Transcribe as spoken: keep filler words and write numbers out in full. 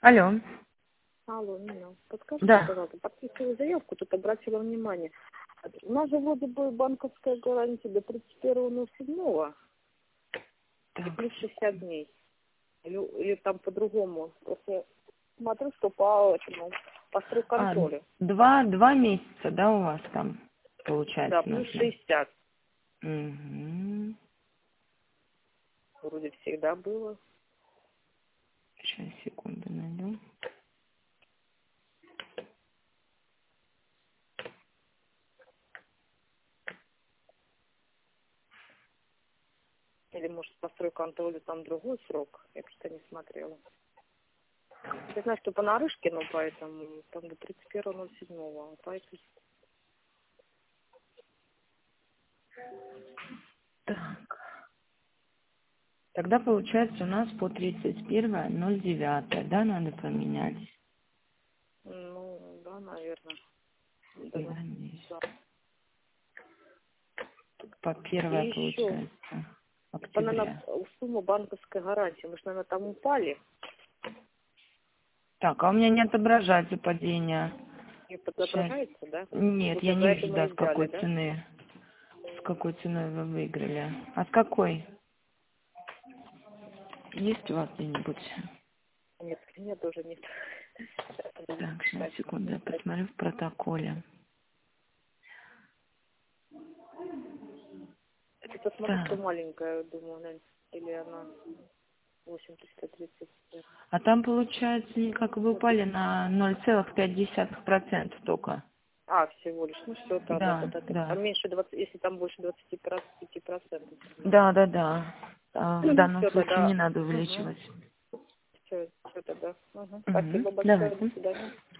Алло. Алло, Нина, подскажите, Да. пожалуйста, подписываю заявку, тут обратила внимание. У нас же вроде бы банковская гарантия до тридцать первого ноль седьмого и Так. плюс шестьдесят дней. Или, или там по-другому. Просто смотрю, что по этому, по А, стройконтролю. два, два месяца, да, у вас там получается Да, плюс нужно? шестьдесят. Угу. Вроде всегда было. Сейчас, секунду, найду. Или, может, по стройконтролю там другой срок. Я просто не смотрела. Я знаю, что по Нарышкину, поэтому там до тридцать первого ноль седьмого. Поэтому... Так. Тогда получается у нас по тридцать первое ноль девятое, да, надо поменять? Ну, да, наверное. Да, Два ну, месяца. да. По первое И еще, получается по, наверное, октября. сумма банковской гарантии, мы же, наверное, там упали. Так, а у меня не отображается падение. И Сейчас. подоображается, да? Нет, я Уже за не это вижу, мы да, не с взяли, какой да? цены. С какой ценой вы выиграли. А с какой? Есть у вас где-нибудь? Нет, нет, тоже нет. Так, сейчас, секунду, я посмотрю в протоколе. Это посмотри, Так, что маленькая, думаю, наверное, или она восемь триста тридцать. а там, получается, они как бы упали на ноль целых пять десятых процента только. А, всего лишь. Ну все, тогда, Да, тогда, тогда. да. Там меньше двадцати, если там больше двадцати пяти процентов. Да, да, да. А в данном Все, случае не тогда. надо Угу. увеличивать. Все, все тогда. Угу. Угу. Спасибо большое. До Давайте. свидания.